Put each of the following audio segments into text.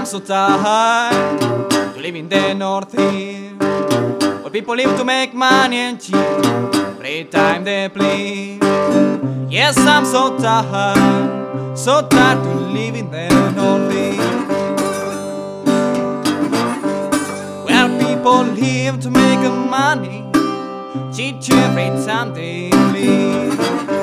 so tired to live in the Northeast, where people live to make money and cheap every time they please. Yes, I'm so tired to live in the Northeast, where people live to make money, cheat you every time they please.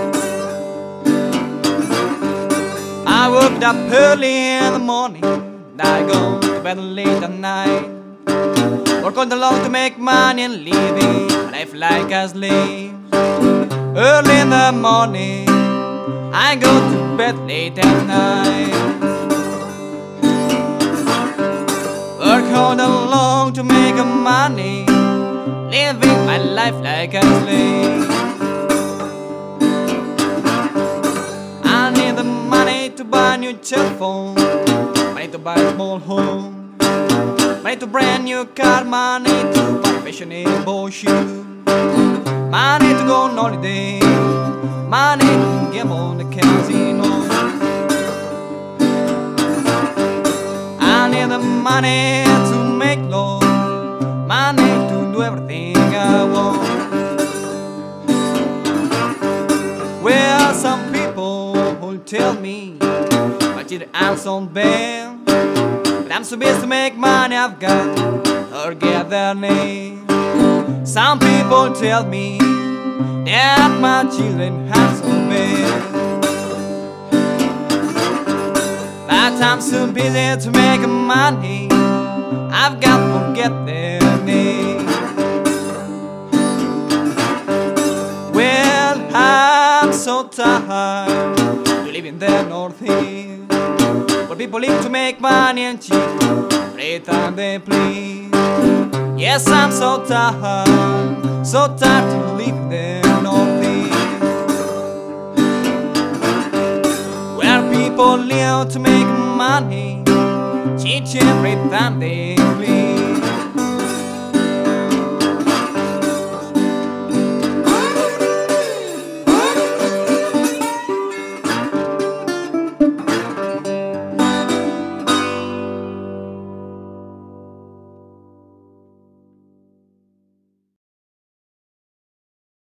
I woke up early in the morning, I go to bed late at night, work all day long to make money and living a life like a slave. Early in the morning, I go to bed late at night, work all day long to make money, living my life like a slave. I need the money to buy a new telephone, money to buy a small home, money to brand new car, money to buy fashionable shoes, money to go on holiday, money to gamble on the casino. I need the money to make love, money to do everything I want. Well, some people will tell me I'm so bad, but I'm so busy to make money, I've got to forget their name. Some people tell me that my children are so bad, but I'm so busy to make money, I've got to forget their name. Well, I'm so tired to live in the Northeast, where people live to make money and cheat every time they please. Yes, I'm so tired to live in the Northeast, where people live to make money, cheat every time they please.